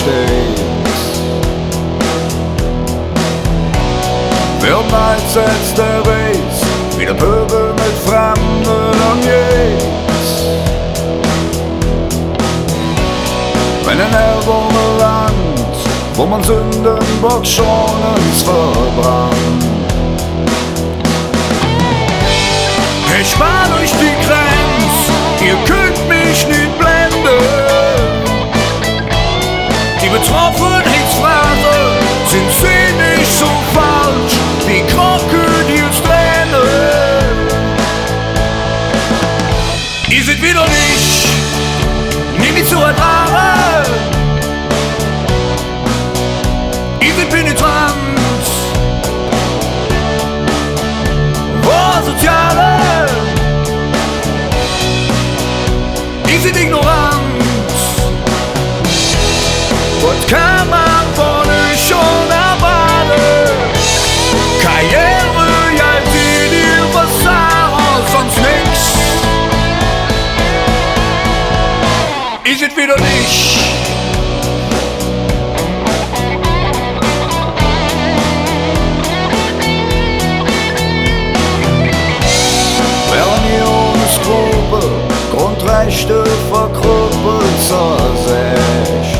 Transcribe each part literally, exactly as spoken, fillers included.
steht. Wer meint setzt der Reis, wie der Pöbel mit Fremden umgeht. Wenn ein ärmere Land, wo man Sündenbock schon ins verbrannt. Ich fahr durch die Grenz, ihr könnt mich nicht blenden. Die Betroffenheitsphase sind sie nicht so falsch wie Krokodilstränen. Ihr seid wieder nicht, nie mich zu ertragen. Ihr seid penetrant, oh Soziale. Ihr seid ignorant. Was kann man von euch schon erwarten? Karriere, ja, die dir was sagen, sonst nix. Ihr seid wieder nicht. Während ihr ohne Skrupel Grundrechte verkrüppelt zersägt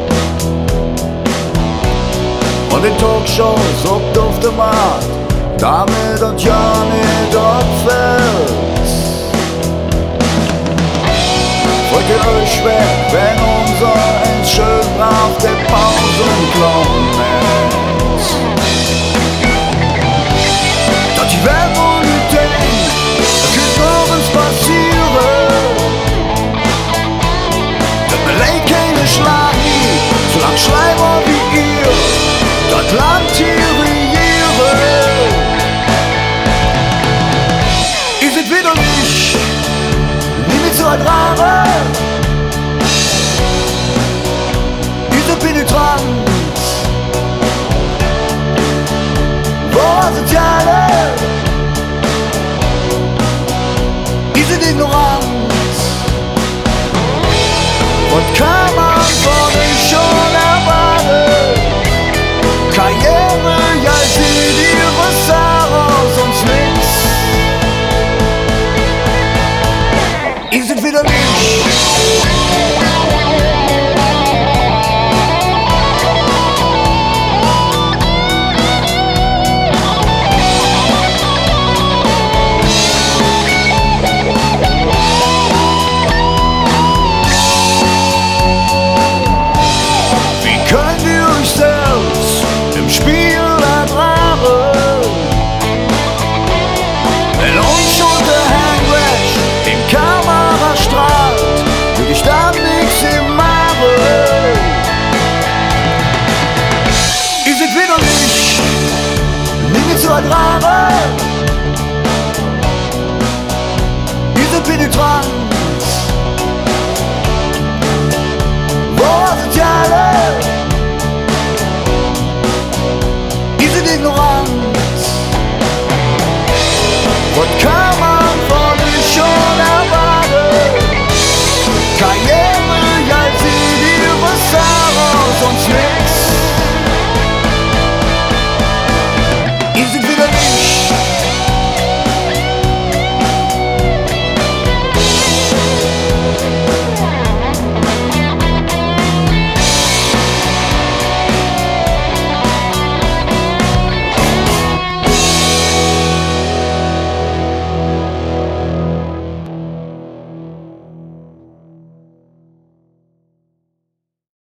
und in Talkshows ob auf dem Markt, damit und ja nicht abfällt. Wollt ihr euch weg, wenn unser ins schön brav der Pausenclown nennt? Dass die Welt wohl nicht denkt, das könnte nur uns passieren. Dass mir leid keine Schlagen, solang Schleimer wie ihr das Land hier regieren. Ihr seid wieder nicht, nie mit so ertragen. Ihr seid penetrant, boah Soziale. Ihr seid ignorant. Und kann man von euch schon erwarten? Karriere, ja, seht ihr was sagen, sonst nix. Ihr seid wieder nicht. Wie könnt ihr euch selbst im Spiel ertragen? Wenn uns schon der Handwash in Kamera strahlt, würde ich da nix im Machen. Ihr seid wieder nicht, nie mit zu ertragen. Ihr seid penetrant,